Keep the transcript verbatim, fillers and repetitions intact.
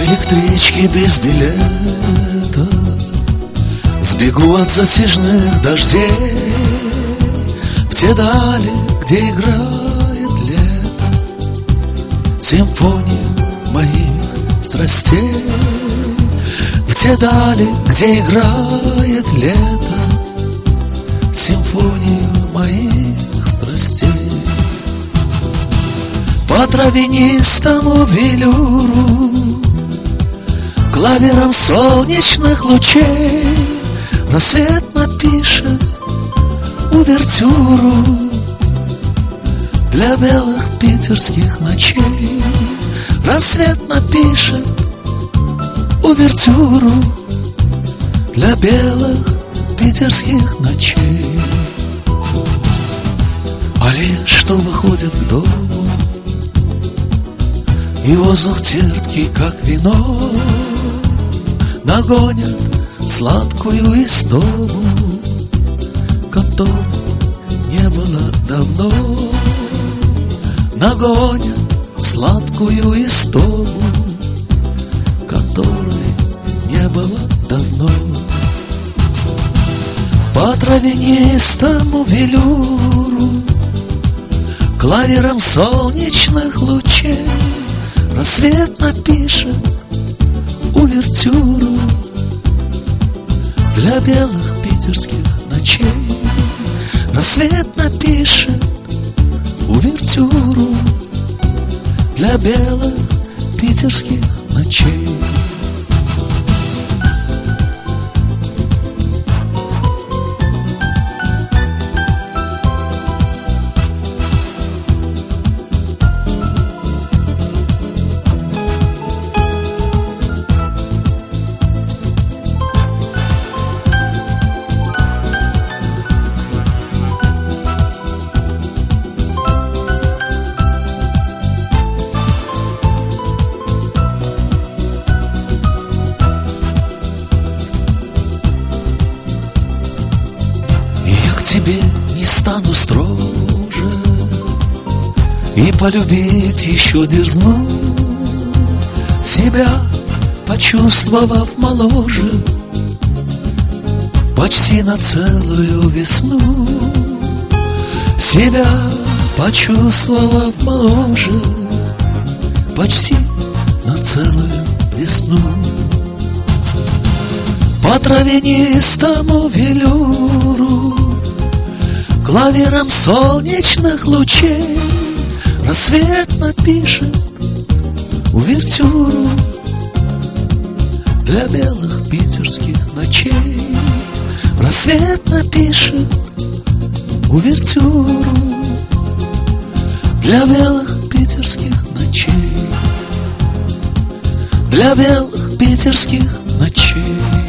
электричке без билета сбегу от затяжных дождей в те дали, где играет лето, симфония моих страстей. В те дали, где играет лето, симфония моих страстей. По травянистому велюру, клавером солнечных лучей, рассвет напишет увертюру для белых питерских ночей. Рассвет напишет увертюру для белых питерских ночей. А лишь что выходит к дому, и воздух терпкий, как вино, нагонят сладкую истому, которой не было давно. Нагонят сладкую истому, которой не было давно. По травянистому велюру, клавером солнечных лучей, рассвет напишет увертюру для белых питерских ночей. Рассвет напишет увертюру для белых питерских ночей. Тебе не стану строже, и полюбить еще дерзну, себя почувствовав моложе почти на целую весну. Себя почувствовав моложе почти на целую весну. По травянистому велюру, клавером солнечных лучей, рассвет напишет увертюру для белых питерских ночей. Рассвет напишет увертюру для белых питерских ночей. Для белых питерских ночей.